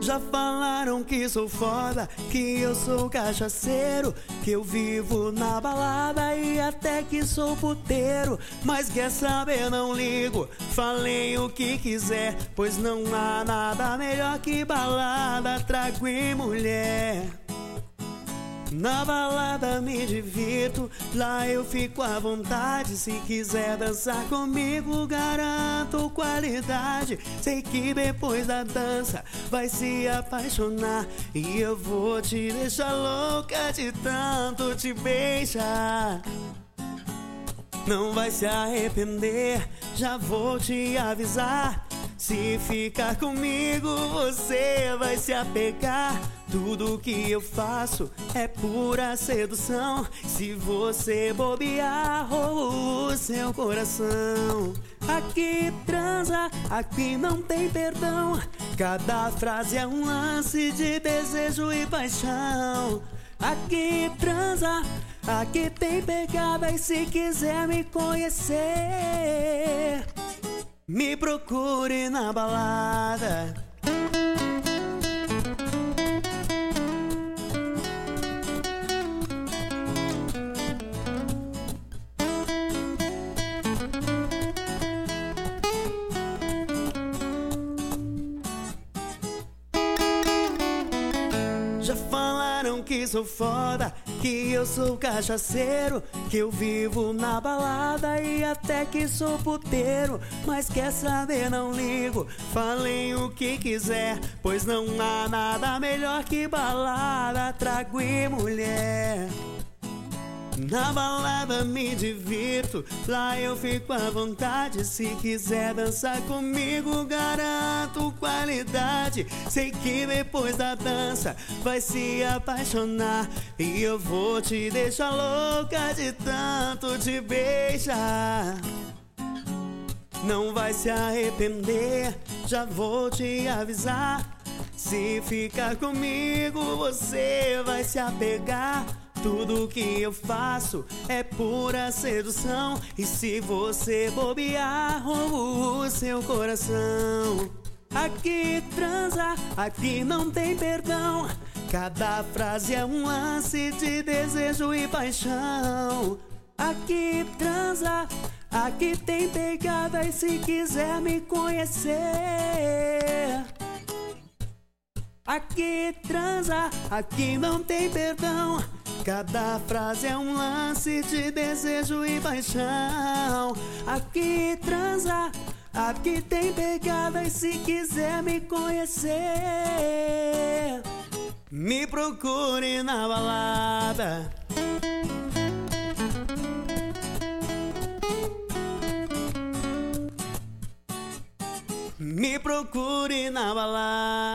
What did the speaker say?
Já falaram que sou foda, que eu sou cachaceiro, que eu vivo na balada e até que sou puteiro. Mas quer saber, não ligo, falem o que quiser, pois não há nada melhor que balada, trago e mulher. Na balada me divirto, lá eu fico à vontade. Se quiser dançar comigo, garanto qualidade. Sei que depois da dança vai se apaixonar, e eu vou te deixar louca de tanto te beijar. Não vai se arrepender, já vou te avisar. Se ficar comigo, você vai se apegar. Tudo que eu faço é pura sedução. Se você bobear, roubo o seu coração. Aqui transa, aqui não tem perdão. Cada frase é um lance de desejo e paixão. Aqui transa, aqui tem pegada. E se quiser me conhecer, me procure na balada. Já falaram que sou foda, que eu sou cachaceiro, que eu vivo na balada e até que sou puteiro. Mas quer saber, não ligo, falem o que quiser, pois não há nada melhor que balada, trago e mulher. Na balada me divirto, lá eu fico à vontade. Se quiser dançar comigo, garanto qualidade. Sei que depois da dança vai se apaixonar, e eu vou te deixar louca de tanto te beijar. Não vai se arrepender, já vou te avisar. Se ficar comigo, você vai se apegar. Tudo que eu faço é pura sedução, e se você bobear, roubo o seu coração. Aqui transa, aqui não tem perdão. Cada frase é um lance de desejo e paixão. Aqui transa, aqui tem pegada. E se quiser me conhecer, aqui transa, aqui não tem perdão. Cada frase é um lance de desejo e paixão. Aqui transa, aqui tem pegada. E se quiser me conhecer, me procure na balada. Me procure na balada.